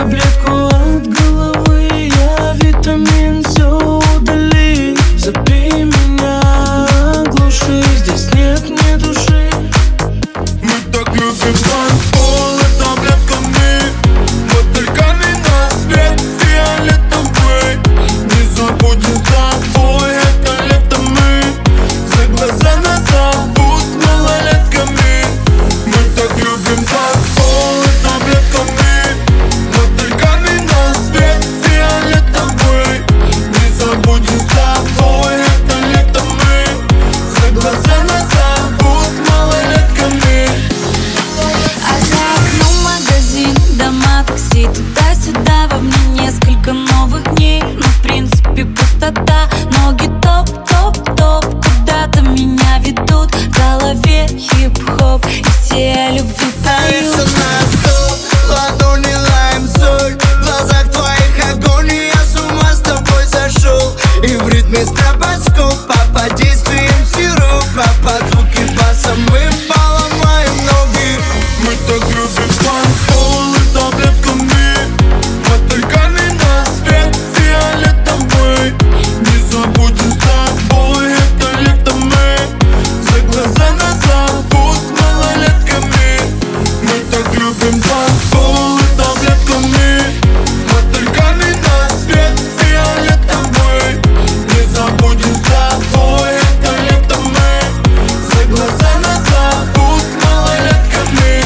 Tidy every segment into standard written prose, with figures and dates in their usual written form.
таблетку от головы. Я витамин, все удали. Забей меня, оглуши, здесь нет ни души. Мы так любим танцпол и таблетками, мотыльками на свет фиолетовый. Не забудем с тобой это лето мы, за глаза нас зовут малолетками. Мы так любим танцпол и таблетками, мотыльками на свет фиолетовый. Не забудем с тобой это лето мы, за глаза нас зовут малолетками. А за окном магазин, дома, такси, туда-сюда. Во мне несколько новых дней, но в принципе пустота. Ноги топ-топ-топ, куда-то меня ведут. В голове хип-хоп, и все о любви поют. На стол, ладони лайм, соль. В глазах твоих огонь, и я с ума с тобой сошел. И в ритме стробоскопа под действием сиропа, под звуки баса мы поломаем ноги. Мы так любим танцпол и таблетками, мотыльками на свет фиолетовый. Не забудем с тобой это лето мы, за глаза нас зовут малолетками. Мы так любим танцпол и таблетками, мотыльками на свет фиолетовый. Не забудем с тобой это лето мы, за глаза нас зовут малолетками.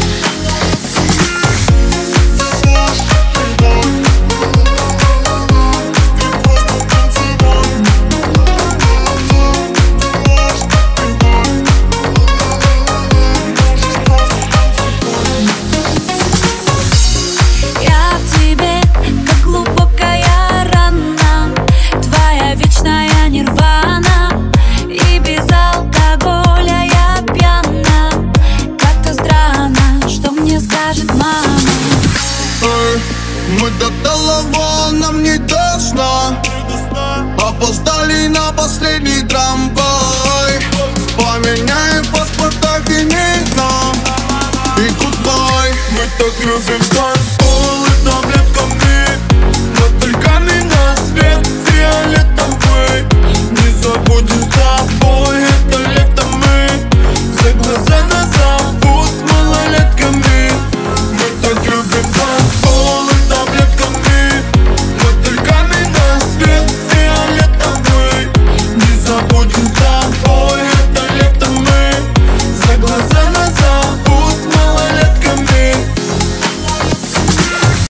Я в тебе, как глубокая рана, твоя вечная нирвана. И без алкоголя я пьяна. Как-то странно, что мне скажет мама. Эй, мы до того, нам не до сна. Опоздали на последний трамвай. Поменяем паспорта финитно и гудбай. Мы так любим танцпол и таблетки.